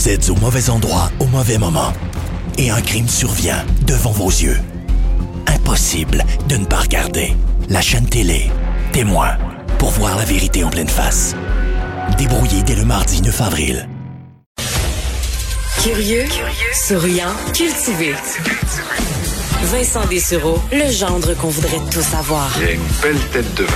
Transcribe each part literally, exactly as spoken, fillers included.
Vous êtes au mauvais endroit au mauvais moment. Et un crime survient devant vos yeux. Impossible de ne pas regarder. La chaîne télé, Témoin, pour voir la vérité en pleine face. Débrouillé dès le mardi neuf avril. Curieux, Curieux souriant, cultivé. Vincent Dessureau, le gendre qu'on voudrait tous avoir. Il a une belle tête de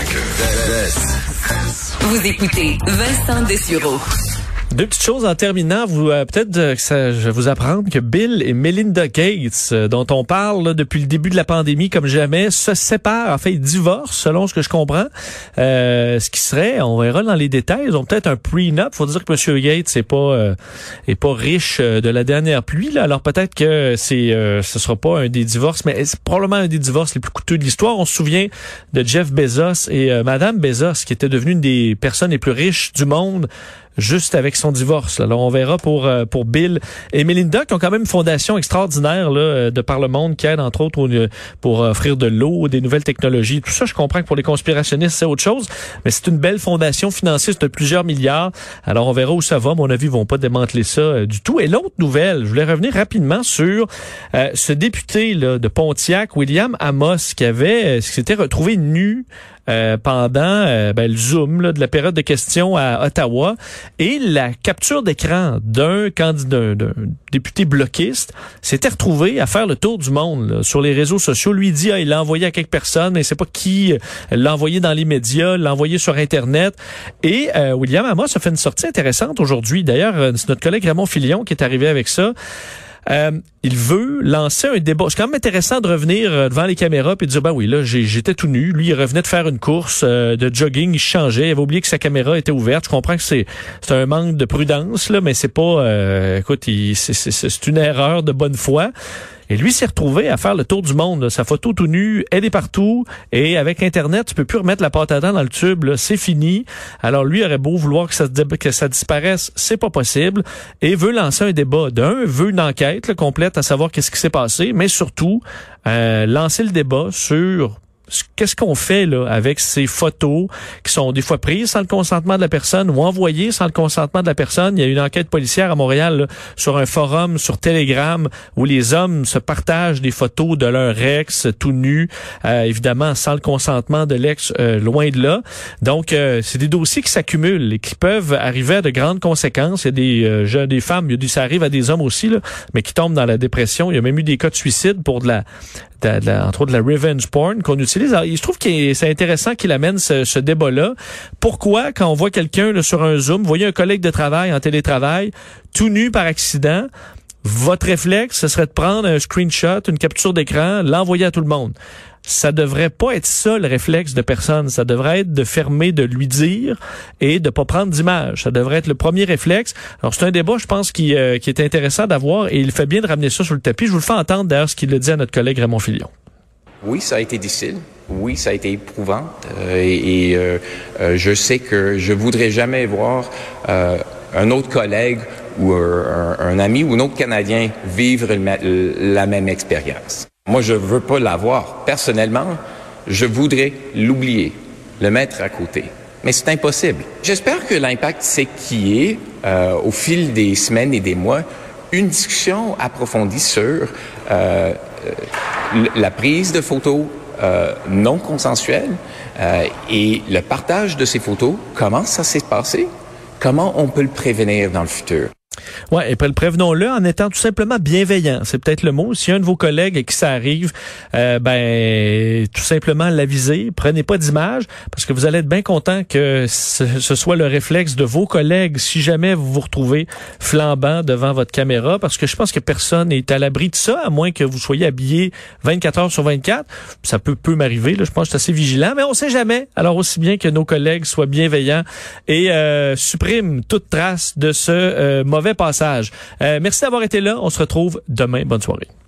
vainqueur. Vous écoutez Vincent Dessureau. Deux petites choses en terminant. Vous euh, peut-être euh, que ça, je vais vous apprendre que Bill et Melinda Gates, euh, dont on parle là, depuis le début de la pandémie comme jamais, se séparent. En fait, ils divorcent, selon ce que je comprends. Euh, ce qui serait, on verra dans les détails, ils ont peut-être un prenup. Faut dire que M. Gates n'est pas euh, est pas riche euh, de la dernière pluie. Là. Alors peut-être que c'est euh, ce sera pas un des divorces, mais c'est probablement un des divorces les plus coûteux de l'histoire. On se souvient de Jeff Bezos et euh, Madame Bezos, qui était devenue une des personnes les plus riches du monde, juste avec son divorce. Alors, on verra pour euh, pour Bill et Melinda, qui ont quand même une fondation extraordinaire là, de par le monde, qui aide, entre autres, au, pour offrir de l'eau, des nouvelles technologies. Tout ça, je comprends que pour les conspirationnistes, c'est autre chose, mais c'est une belle fondation financière, c'est de plusieurs milliards. Alors, on verra où ça va. À mon avis, ils vont pas démanteler ça euh, du tout. Et l'autre nouvelle, je voulais revenir rapidement sur euh, ce député là, de Pontiac, William Amos, qui avait, euh, qui s'était retrouvé nu Euh, pendant euh, ben, le Zoom là, de la période de questions à Ottawa, et la capture d'écran d'un candidat, d'un député bloquiste s'était retrouvé à faire le tour du monde là, sur les réseaux sociaux. Lui dit, ah, il l'a envoyé à quelques personnes, mais c'est pas qui euh, l'a envoyé dans les médias, l'a envoyé sur Internet. Et euh, William Amos a fait une sortie intéressante aujourd'hui. D'ailleurs, euh, c'est notre collègue Raymond Filion qui est arrivé avec ça. Euh, il veut lancer un débat. C'est quand même intéressant de revenir devant les caméras et de dire, ben oui, là, j'ai, j'étais tout nu. Lui, il revenait de faire une course euh, de jogging, il changeait. Il avait oublié que sa caméra était ouverte. Je comprends que c'est, c'est un manque de prudence, là, mais c'est pas, euh, écoute, il, c'est, c'est, c'est une erreur de bonne foi. Et lui s'est retrouvé à faire le tour du monde. Là. Sa photo tout nue, elle est partout. Et avec Internet, tu peux plus remettre la pâte à dents dans le tube. Là. C'est fini. Alors lui aurait beau vouloir que ça, que ça disparaisse, c'est pas possible. Et veut lancer un débat. D'un, veut une enquête là, complète à savoir qu'est-ce qui s'est passé. Mais surtout, euh, lancer le débat sur qu'est-ce qu'on fait là avec ces photos qui sont des fois prises sans le consentement de la personne ou envoyées sans le consentement de la personne. Il y a une enquête policière à Montréal là, sur un forum sur Telegram où les hommes se partagent des photos de leur ex tout nu, euh, évidemment sans le consentement de l'ex, euh, loin de là. Donc euh, c'est des dossiers qui s'accumulent et qui peuvent arriver à de grandes conséquences. Il y a des euh, jeunes, des femmes, il y a des, ça arrive à des hommes aussi là, mais qui tombent dans la dépression. Il y a même eu des cas de suicide pour de la, de la, de la entre autres de la revenge porn qu'on utilise. Alors, je trouve que c'est intéressant qu'il amène ce, ce débat-là. Pourquoi, quand on voit quelqu'un là, sur un Zoom, vous voyez un collègue de travail en télétravail, tout nu par accident, votre réflexe, ce serait de prendre un screenshot, une capture d'écran, l'envoyer à tout le monde. Ça devrait pas être ça, le réflexe de personne. Ça devrait être de fermer, de lui dire et de pas prendre d'image. Ça devrait être le premier réflexe. Alors, c'est un débat, je pense, qui, euh, qui est intéressant d'avoir et il fait bien de ramener ça sur le tapis. Je vous le fais entendre, d'ailleurs, ce qu'il a dit à notre collègue Raymond Filion. Oui, ça a été difficile. Oui, ça a été éprouvant. Euh, et et euh, euh, je sais que je voudrais jamais voir euh, un autre collègue ou un, un ami ou un autre Canadien vivre le, la même expérience. Moi, je veux pas l'avoir. Personnellement, je voudrais l'oublier, le mettre à côté. Mais c'est impossible. J'espère que l'impact, c'est qu'il y ait, euh, au fil des semaines et des mois, une discussion approfondie sur euh, la prise de photos euh, non consensuelles euh, et le partage de ces photos. Comment ça s'est passé? Comment on peut le prévenir dans le futur? Ouais, et puis prévenons-le en étant tout simplement bienveillant. C'est peut-être le mot. Si un de vos collègues à qui ça arrive, euh, ben tout simplement l'aviser. Prenez pas d'image parce que vous allez être bien content que ce, ce soit le réflexe de vos collègues si jamais vous vous retrouvez flambant devant votre caméra, parce que je pense que personne n'est à l'abri de ça, à moins que vous soyez habillé vingt-quatre heures sur vingt-quatre. Ça peut peut m'arriver. Là, je pense que je suis assez vigilant, mais on sait jamais. Alors aussi bien que nos collègues soient bienveillants et euh, suppriment toute trace de ce euh, mauvais passage. Euh, merci d'avoir été là. On se retrouve demain. Bonne soirée.